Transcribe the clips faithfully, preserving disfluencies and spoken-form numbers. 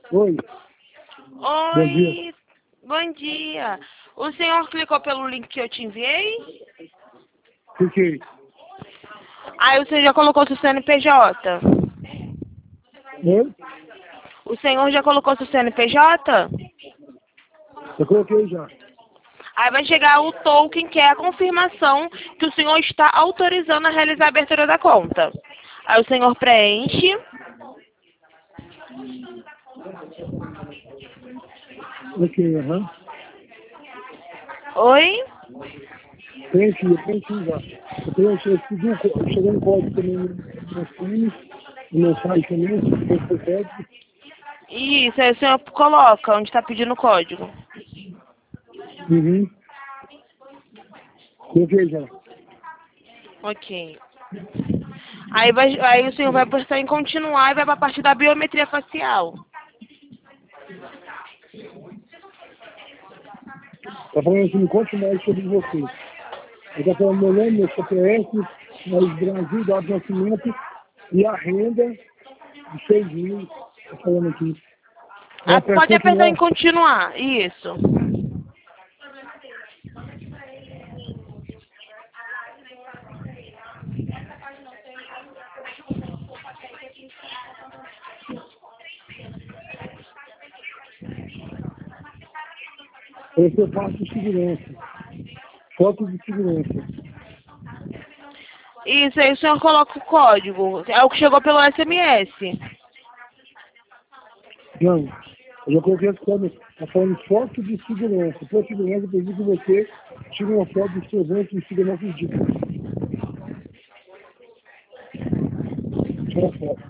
Oi, bom dia. Oi, bom dia. O senhor clicou pelo link que eu te enviei? Fiquei. Aí o senhor já colocou seu C N P J? Oi? O senhor já colocou seu C N P J? Eu coloquei já. Aí vai chegar o token, que é a confirmação que o senhor está autorizando a realizar a abertura da conta. Aí o senhor preenche. Ok, aham. Oi? Preenchi, eu preenchi já. Eu preenchi, eu pedi um có- chegou um código também no meu filho, no meu site também, eu fui código. Isso, aí o senhor coloca onde está pedindo o código. Uhum. Coloquei já. Ok. Aí, vai, aí o senhor vai apertar em continuar e vai para a parte da biometria facial. Tá falando assim, me conte mais sobre você. Eu tô falando meu nome, meu C P F, país Brasil, dado de nascimento e a renda de seis mil. Tô falando aqui. Ah, É para pode apertar em continuar. continuar. Isso. Esse eu faço de segurança. Foto de segurança. Isso, aí o senhor coloca o código. É o que chegou pelo S M S. Não, eu já coloquei as fotos, tá falando foto de segurança. Por segurança, eu pedi que você tire uma foto dos seus anos e siga nossos dicas. Tira a foto.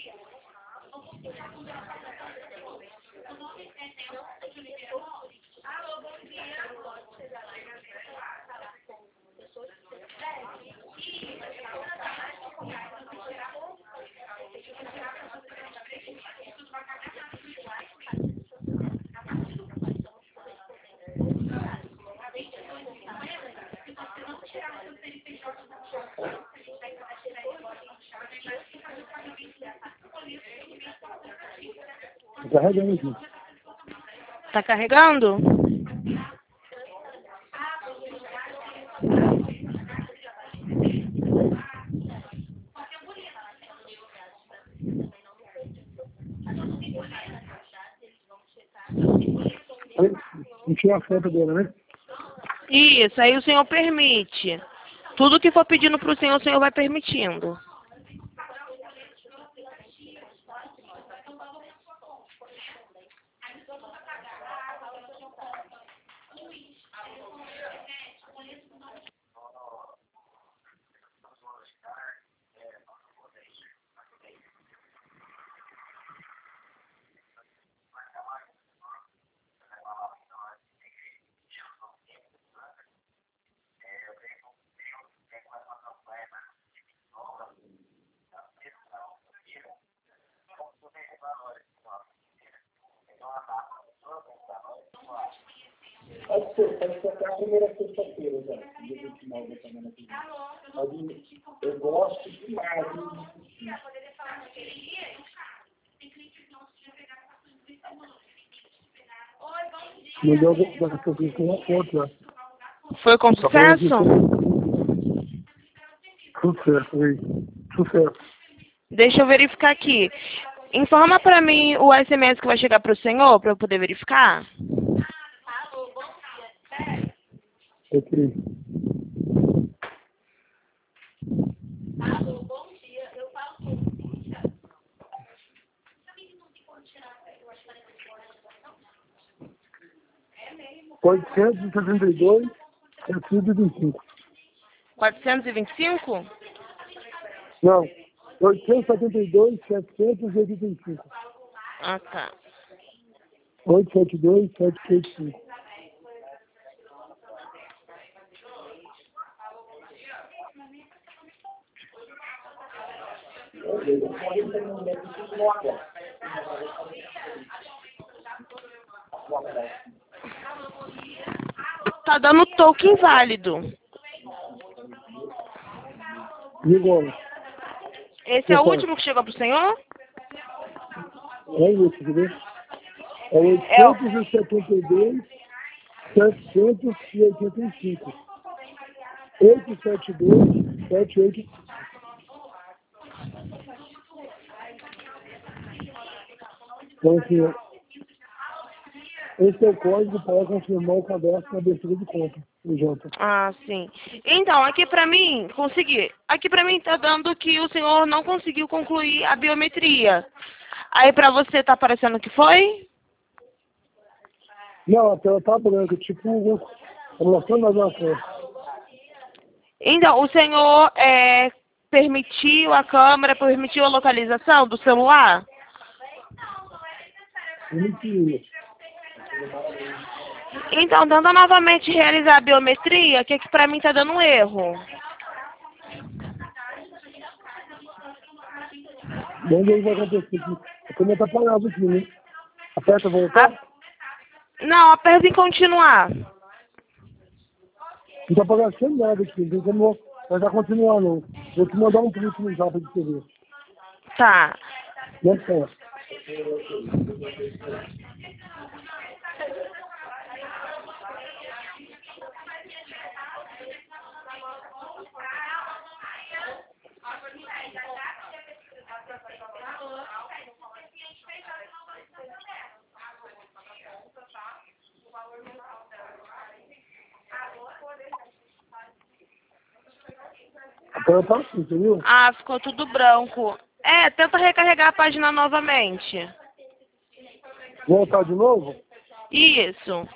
Tá carregando aqui. Tá carregando? Aí, não tira a foto dela, né? Isso, aí o senhor permite. Tudo que for pedindo pro senhor, o senhor vai permitindo. Pode ser, pode ser até a primeira sexta-feira já, dia vinte e nove da semana que vem. Mas eu gosto demais. Melhor da que eu fiz com uma foto, né? Foi com Tá falando sucesso? assim, tudo certo, aí. Tudo certo. Deixa eu verificar aqui. Informa pra mim o S M S que vai chegar pro senhor, pra eu poder verificar. Ok. oitocentos e setenta e dois, setecentos e vinte e cinco. quatrocentos e vinte e cinco? Não, oitocentos e setenta e dois, setecentos e oitenta e cinco. Ah, tá. oitocentos e setenta e dois, setecentos e oitenta e cinco. Tá dando token válido. E agora? Esse é Eu o faço. último que chegou pro senhor? É isso, entendeu? É É, o- oitocentos e setenta e dois, setecentos e oitenta e cinco. oitocentos e setenta e dois, setecentos e oitenta e cinco. Então, assim, esse é o código para confirmar o cadastro na abertura de conta, o Jota. ah, sim. Então, aqui pra mim, consegui. Aqui pra mim tá dando que o senhor não conseguiu concluir a biometria. Aí pra você tá aparecendo que foi? Não, a tela tá branca, tipo, tá mostrando mais uma coisa. Então, o senhor é, permitiu a câmera, permitiu a localização do celular? Mentira. Então, tenta novamente realizar a biometria, que aqui pra mim tá dando um erro. Vamos ver o que vai acontecer aqui. A câmera tá parada aqui, né? Aperta voltar. A- Não, aperta em continuar. Não tá aparecendo nada aqui, não tem como vai já continuar não. Vou te mandar um print no zap de T V. Tá. Não só. A tela tá assim, entendeu? Ah, ficou tudo branco. É, tenta recarregar a página novamente. Voltar de novo? Isso.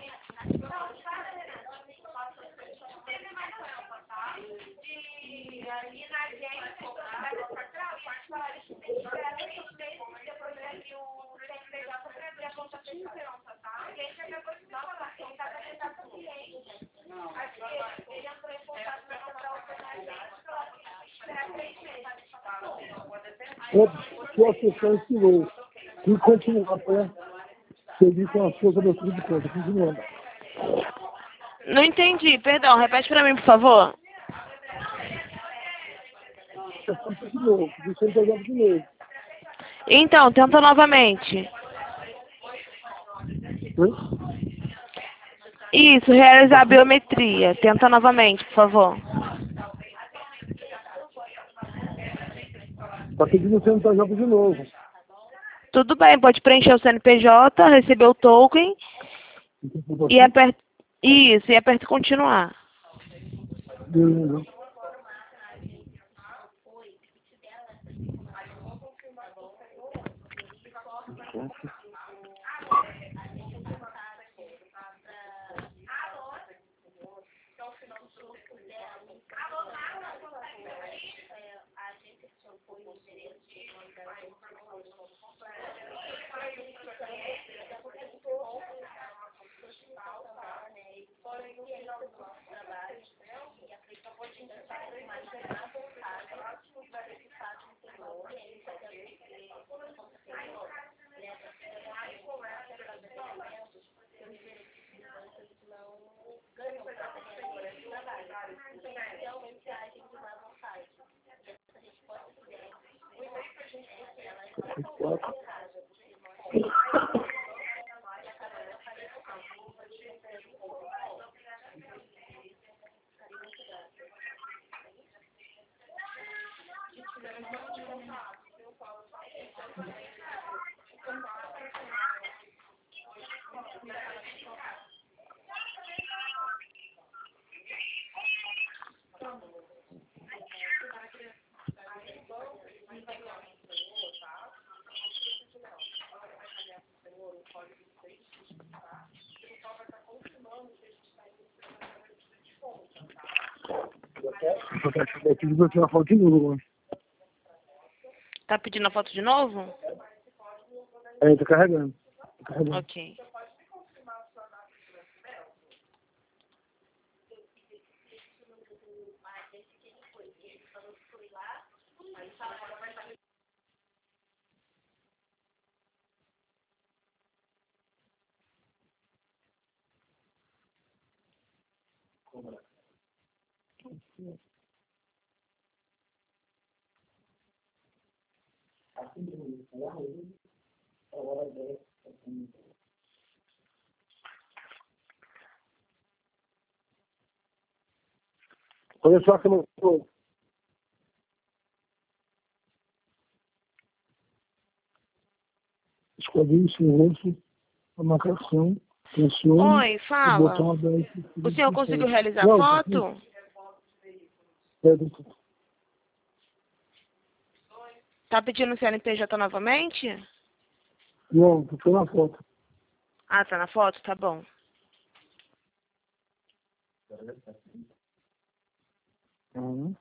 Opa, sua sessão expirou. E continuar para seguir com a sua abertura de conta. Continuando. Não entendi, perdão. Repete pra mim, por favor. Sessão de novo. Deixa eu pegar de novo. Então, tenta novamente. Oi? Isso, realizar a biometria. Tenta novamente, por favor. Tá pedindo o C N P J de novo. Tudo bem, pode preencher o C N P J, receber o token e aperta. Isso, e aperta continuar. Beleza. Eu pedi pra tirar foto de novo agora. Tá pedindo a foto de novo? É, tá carregando. Tá carregando. Ok. Olha só que eu não escolhi esse rosto, a marcação, pressione Oi, o fala. botão aberto. O senhor conseguiu realizar a Não, foto? é, Tá pedindo o C N P J novamente? não, tô na foto. Ah, tá na foto? Tá bom. Uhum.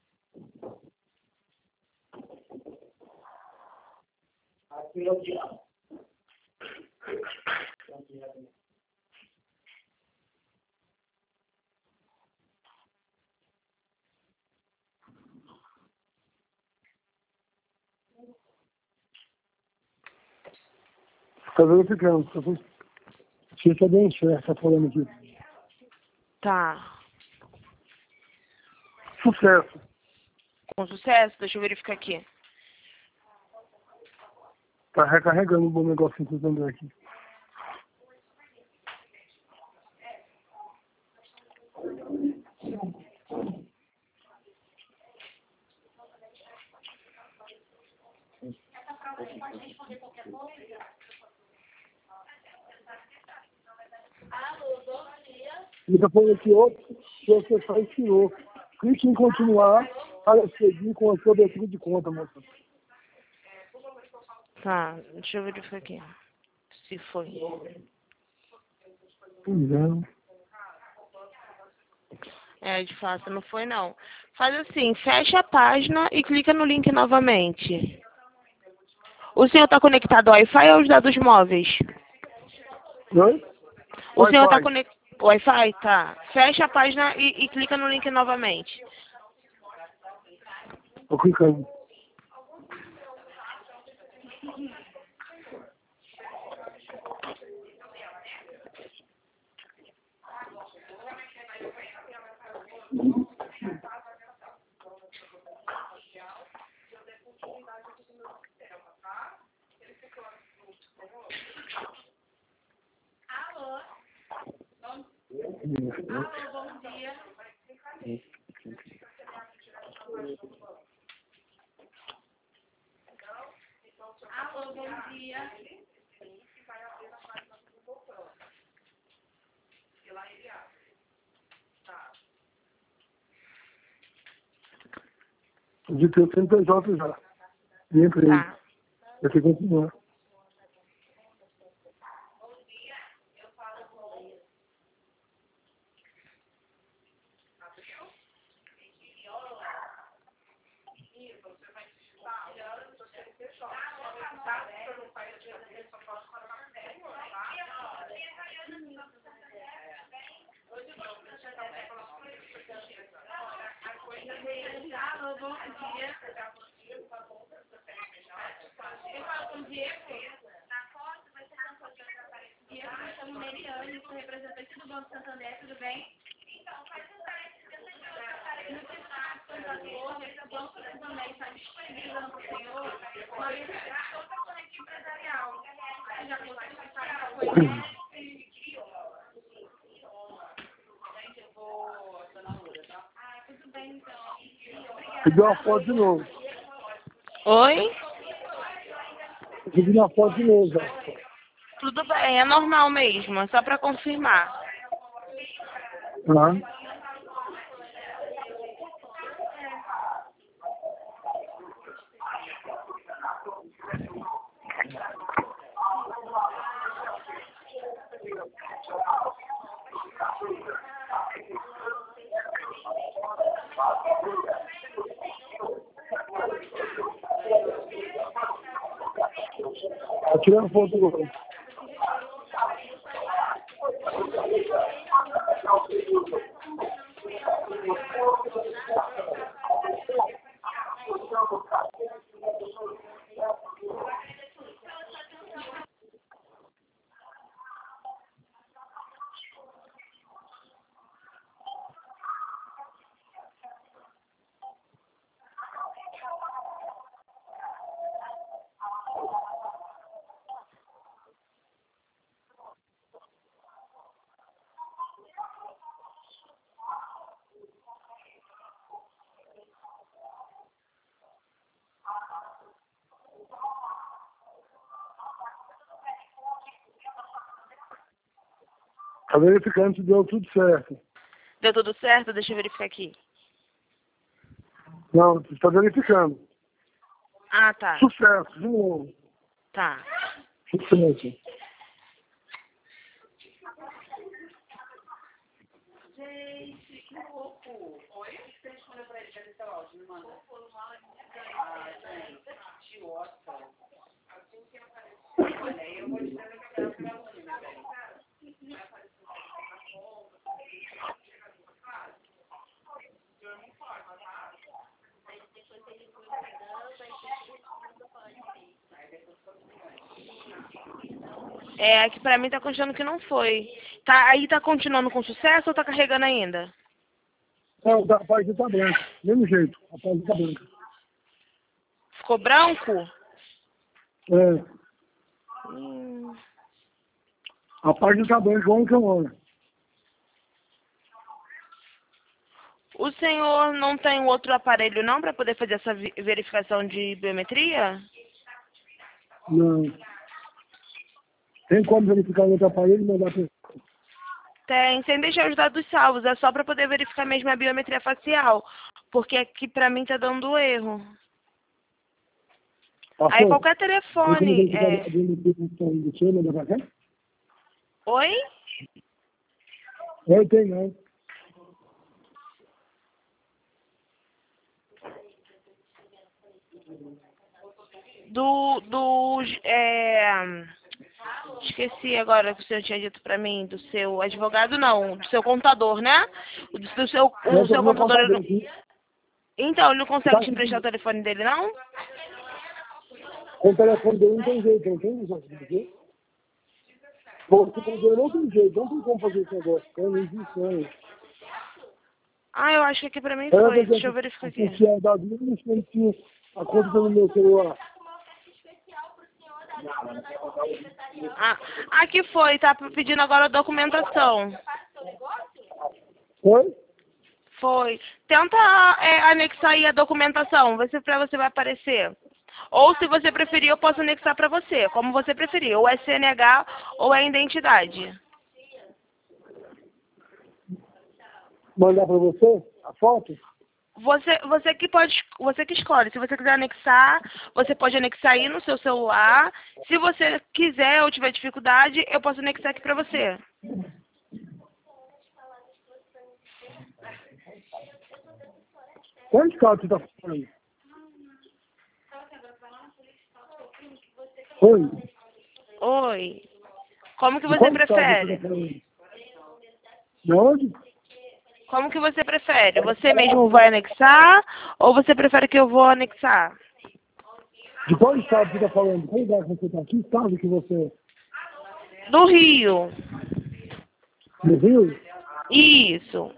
Tá verificando. Tá com- Você tá bem certo, tá falando aqui. Tá. Sucesso. Com sucesso? Deixa eu verificar aqui. Tá recarregando o bom negócio que eu também aqui. Ele tá falando aqui outro, que você só ensinou. Clique em continuar para seguir com a sua abertura de conta, moça. Tá, deixa eu verificar aqui. Se foi. Pois é. É, de fato, não foi não. Faz assim, fecha a página e clica no link novamente. O senhor está conectado ao Wi-Fi ou aos dados móveis? Oi? O senhor está Wi-Fi. conectado... Wi-Fi? Tá. Fecha a página e, e clica no link novamente. Tô clicando. De ter o C N P J já. E entrei. Tá. Eu tenho que continuar. Pedi uma foto de novo. Oi? Pedi uma foto de novo, já. Tudo bem, é normal mesmo, é só para confirmar. Tá? Tá tirando foto agora. Tá verificando se deu tudo certo. Deu tudo certo? Deixa eu verificar aqui. Não, você está verificando. Ah, tá. Sucesso, de novo. Tá. Sucesso. Gente, que louco. Oi? Você respondeu pra ele, cadê seu áudio? Me manda. Ah, gente, que idiota. Olha, aí eu vou dizer que eu quero ficar longe, né, velho? É, aqui pra mim tá continuando que não foi. Tá, aí tá continuando com sucesso ou tá carregando ainda? Não, a página tá branca. Mesmo jeito, a página tá branca. Ficou branco? É, Hum. a página tá branca, igual que eu moro. O senhor não tem outro aparelho não para poder fazer essa vi- verificação de biometria? Não. Tem como verificar o outro aparelho e mandar pra... Tem, sem deixar os dados salvos, é só para poder verificar mesmo a biometria facial, porque aqui para mim tá dando erro. Passou? Aí qualquer Tem como telefone, verificar é... a biometria do seu e mandar pra cá? Oi? Não tem não. Do, do, é... Esqueci agora o que o senhor tinha dito para mim, do seu advogado, não, do seu contador, né? O do, do seu, o seu contador... ele não- Aqui. Então, ele não consegue Tá. te emprestar o telefone dele, não? Com o telefone dele não tem jeito, não tem jeito. Bom, se fazer não tem jeito, não tem como fazer esse negócio. Não existe, não. Ah, eu acho que aqui pra mim Era foi. pra Deixa eu verificar aqui. associar da vida e tinha a conta pelo meu celular. Ah, aqui foi, tá pedindo agora a documentação. Oi? Foi. Tenta é, anexar aí a documentação, vê se pra você vai aparecer. Ou se você preferir, eu posso anexar pra você, como você preferir. Ou é C N H ou é identidade. Mandar pra você a foto? Você, você que pode, você que escolhe. Se você quiser anexar, você pode anexar aí no seu celular. Se você quiser ou tiver dificuldade, eu posso anexar aqui pra você. Quantos carros você tá falando? Oi? Oi. Como que De você quantos carros você prefere? tá falando? De onde? Como que você prefere? Você mesmo vai anexar ou você prefere que eu vou anexar? De qual estado você tá falando? Qual lugar que você tá? Que estado que você é? Do Rio. No Rio? Isso.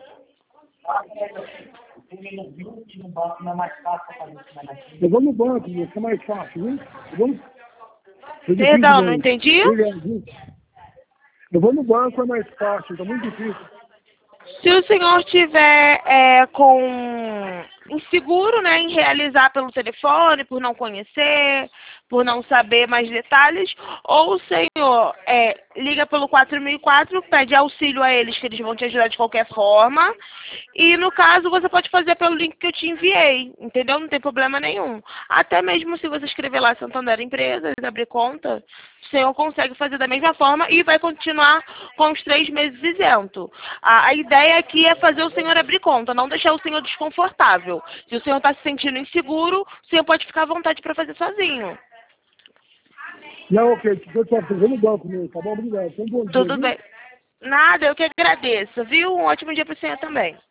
Eu vou no banco, isso é mais fácil, viu? Eu vou no... É difícil Perdão, não mesmo. entendi? Obrigado, viu? Eu vou no banco, é mais fácil, tá muito difícil. Se o senhor tiver é, com inseguro, né, em realizar pelo telefone, por não conhecer, por não saber mais detalhes, ou o senhor é, liga pelo quatro mil e quatro, pede auxílio a eles, que eles vão te ajudar de qualquer forma, e no caso você pode fazer pelo link que eu te enviei, entendeu? Não tem problema nenhum. Até mesmo se você escrever lá Santander Empresas, abrir conta, o senhor consegue fazer da mesma forma e vai continuar com os três meses isento. A, a ideia aqui é fazer o senhor abrir conta, não deixar o senhor desconfortável. Se o senhor está se sentindo inseguro, o senhor pode ficar à vontade para fazer sozinho. Não, ok, eu tô fazendo no banco mesmo, tá bom? Obrigado. Então, bom dia, Tudo viu? bem. Nada, eu que agradeço, viu? Um ótimo dia para o senhor também.